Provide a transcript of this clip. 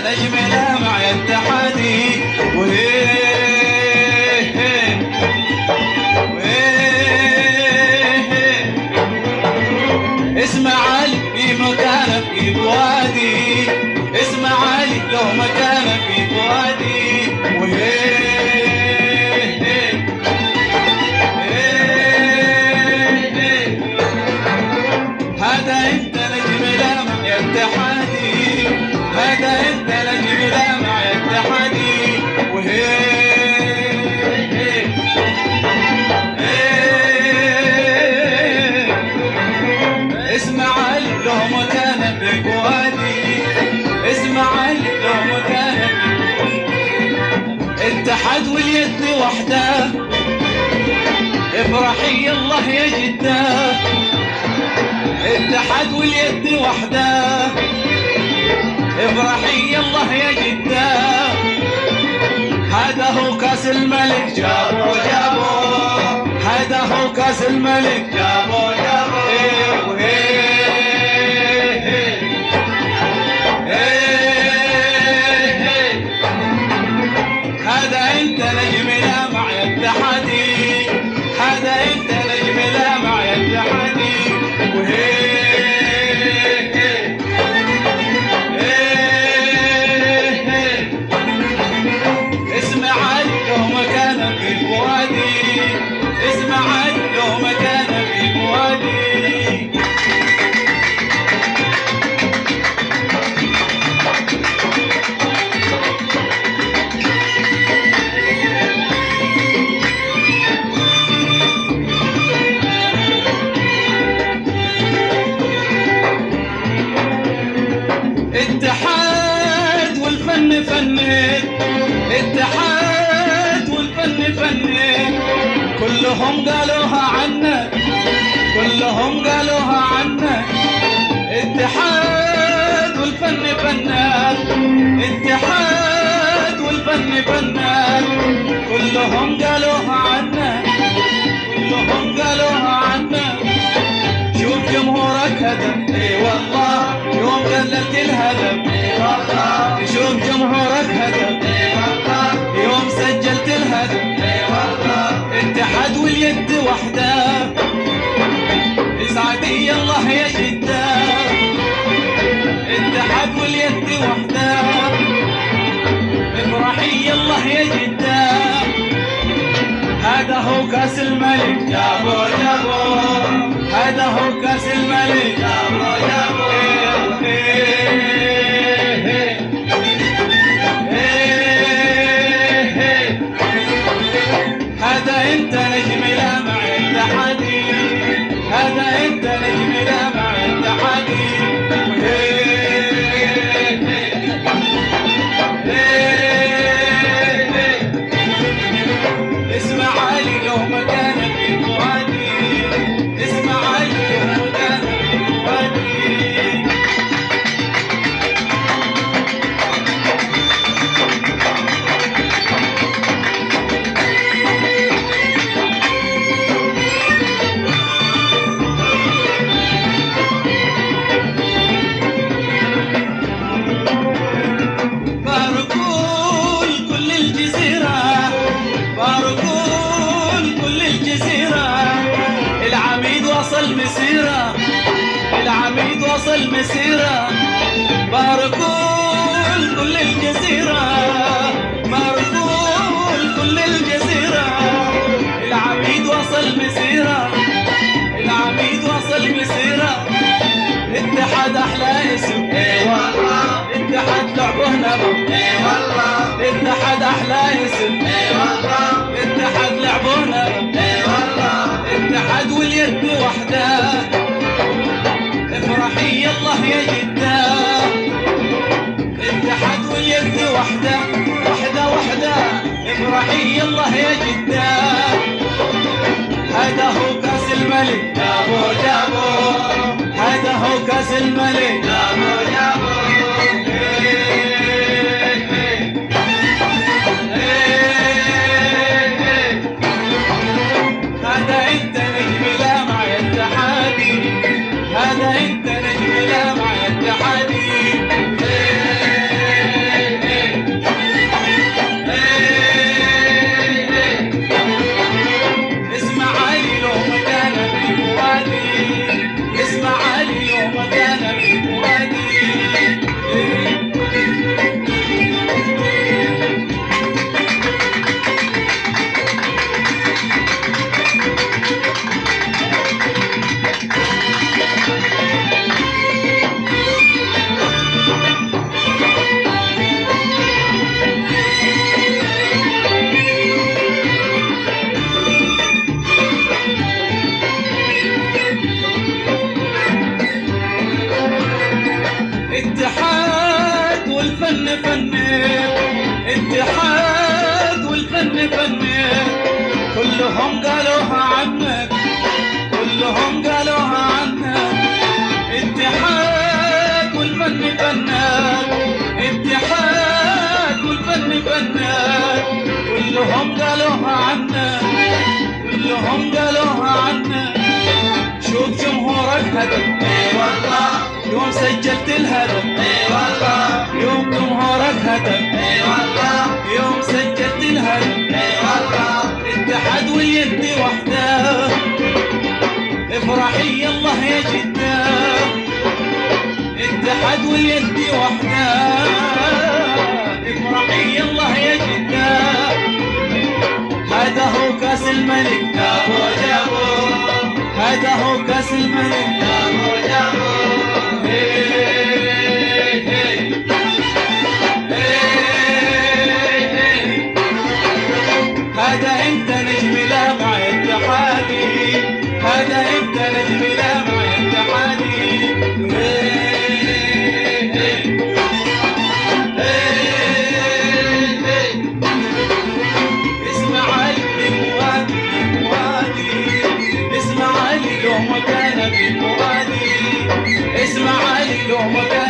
نجم لامع يا اتحادي. اسمع علي في مكانه في بوادي، اسمع علي لو مكانه في بوادي. هذا انت نجم لامع يا اتحادي، هذا انت نجم لامع يا اتحادي. اسمع علي لو مكانه في بوادي، اسمع علي لو مكانه في بوادي. اتحاد واليد وحده، افرحي الله يا جده. اتحاد واليد وحده، افرحي الله يا جده. هذا هو كاس الملك جابو جابو، هذا هو كاس الملك جابو جابو. هذا انت نجم لامع يا اتحادي، هذا انت نجم لامع يا اتحادي. اسمع علي لو مكانه في بوادي، اسمع علي لو مكانه في بوادي. اتحاد والفن فنك، اتحاد والفن فنك. كلهم قالوها عنك، كلهم قالوها عنك. اتحاد والفن فنك، اتحاد والفن فنك. كلهم قالوها عنك، كلهم قالوها عنك. شوف جمهورك هدف، اي والله يوم قللت الهدف. اي والله شوف جمهورك هدف، اي والله يوم سجلت الهدف. اي والله اتحاد واليد وحده، اسعدي الله يا جده. اتحاد واليد وحده، افرحي الله يا جده. هذا هو كاس الملك جابو جابو، هذا هو كاس الملك جابو جابو. هذا انت نجم لامع يا اتحادي، هذا انت نجم لامع يا اتحادي. اسمع علي لو مكانه في بوادي، اسمع علي لو مكانه في بوادي. باركول كل الجزيرة، باركول كل الجزيرة. العميد وصل مسيرة، العميد وصل مسيرة. باركول كل الجزيرة، باركول كل الجزيرة. العميد وصل مسيرة، العميد وصل مسيرة. اتحاد احلى اسم، اي والله اتحاد لعبه نبض. اي والله اتحاد احلى اسم، اي والله اتحاد لعبه نبض. اي والله اتحاد واليد وحده، افرحي الله يا جده. اتحاد واليد وحده، وحده وحده. افرحي الله يا جده. هذا هو كاس الملك جابو جابو، هذا هو كاس الملك جابو جابو. هذا انت نجم لامع يا اتحادي، هذا انت نجم لامع يا اتحادي. غنيت كلهم قالوها عنك، كلهم قالوها عنك. اتحاد والفن فنان، اتحاد والفن فنان. كلهم قالوها عنك، كلهم قالوها عنك. شوف جمهورك هدف، اي والله يوم سجلت الهدف، اي والله يوم جمهورك هدف، اي والله يوم سجلت الهدف، اي والله. اتحاد واليد وحده، افرحي يلا يا جده. اتحاد واليد وحده، افرحي يلا يا جده. هذا هو كاس الملك، جابو جابو. هذا هو كاس الملك، جابو جابو. هذا انت نجم لامع اتحادي، هذا انت نجم لامع اتحادي. اسمع علي موادي موادي، اسمع علي لو ما كان في موادي، اسمع علي لو ما كان